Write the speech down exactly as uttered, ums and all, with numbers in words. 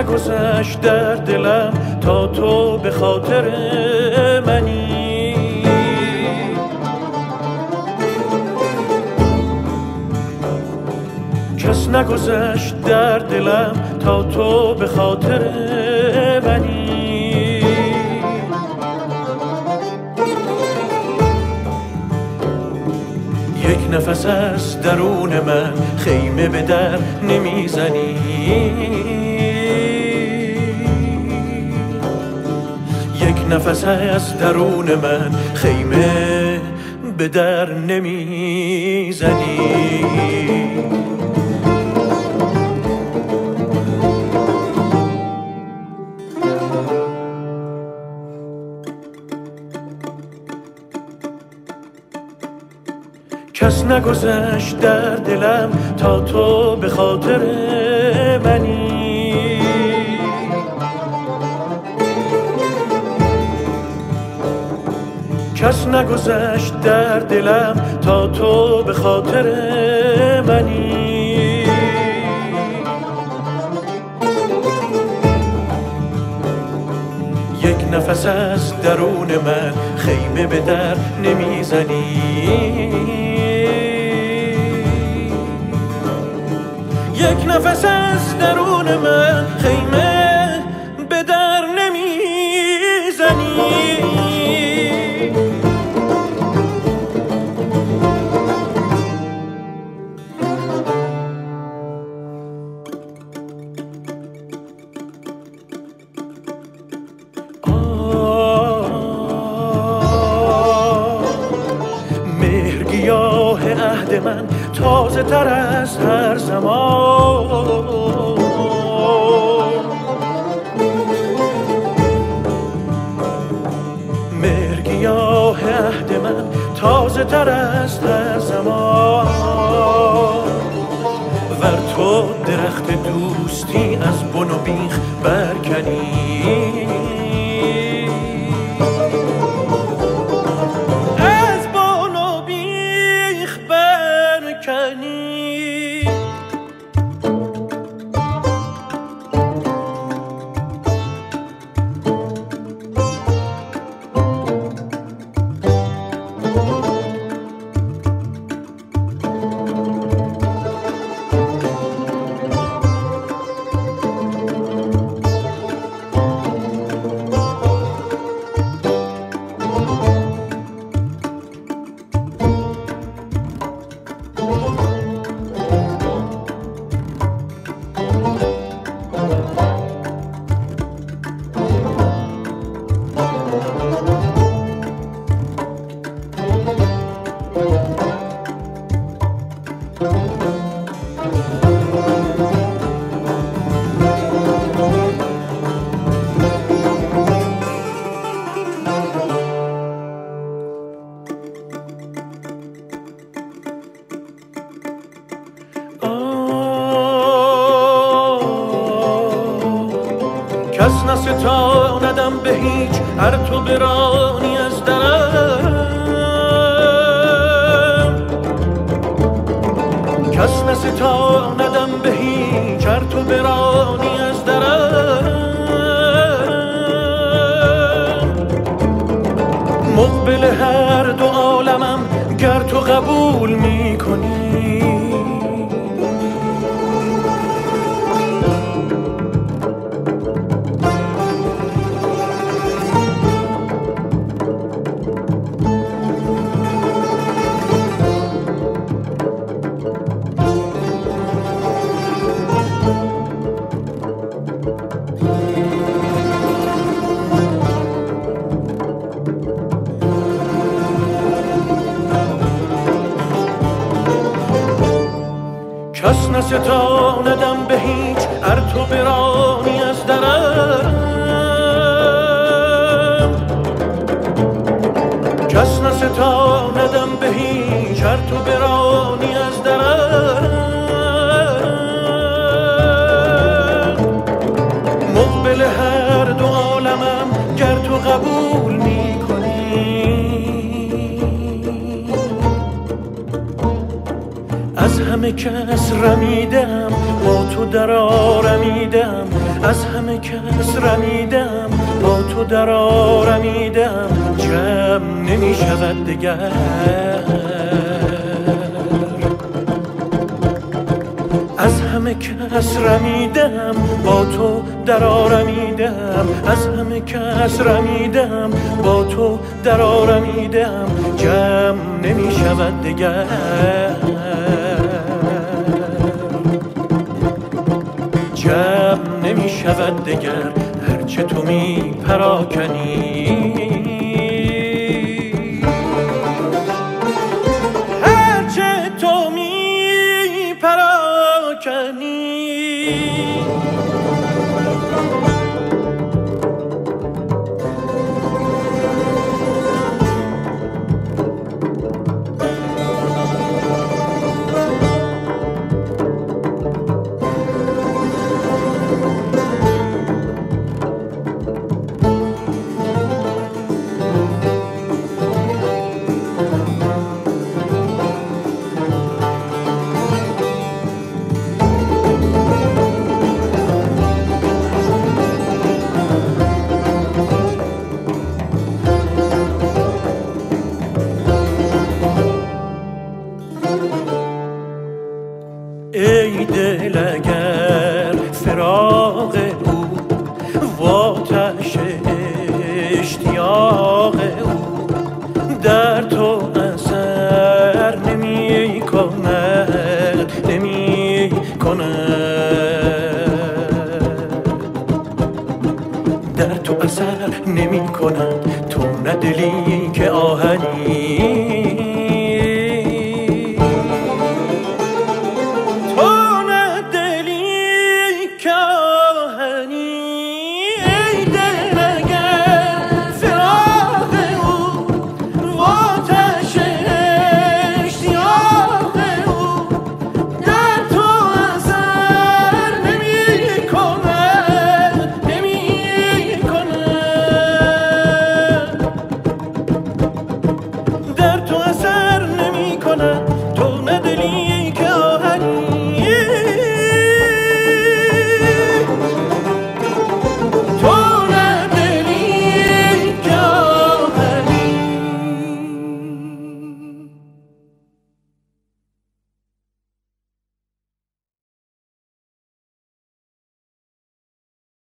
نگذشت در دلم تا تو به خاطر منی. کس نگذشت در دلم تا تو به خاطر منی. یک نفس از درون من خیمه به در نمیزنی. یک نفس از درون من خیمه به در نمیزنی. کس نگذشت در دلم تا تو به خاطر منی. کس نگذشت در دلم تا تو به خاطر منی. یک نفس از درون من خیمه به در نمیزنی. یک نفس از درون من خیمه به در نمیزنی. مهرگیاه عهد من تازه تر از هر زمان. مهرگیاه عهد من تازه تر از هر زمان. ور تو درخت دوستی از بن و بیخ برکنی. کس نستاندم به هیچ هر تو برانی از درم. کس نستاندم به هیچ هر تو برانی از درم. مقبل هر دو عالمم گر تو قبول می کنی. کس نستاندم به هیچ هر تو برانی از درم. کس نستاندم به هیچ هر تو برانی از درم. مقبل هر دو عالمم گر تو قبول می کنی. از همه همه کس رمیدم با تو در آرمیدم، از همه کس رمیدم با تو در آرمیدم، جمع نمی شود دگر. از همه کس رمیدم با تو در آرمیدم، از همه کس رمیدم با تو در آرمیدم، جمع نمی شود دگر. جمع نمی شود دگر هرچه تو می پراکنی، هرچه تو می پراکنی. ای دل اگر فراق او و آتش اشتیاق او در تو اثر نمی کند، نمی کند، در تو اثر نمی کند، تو ندلی که آهنی.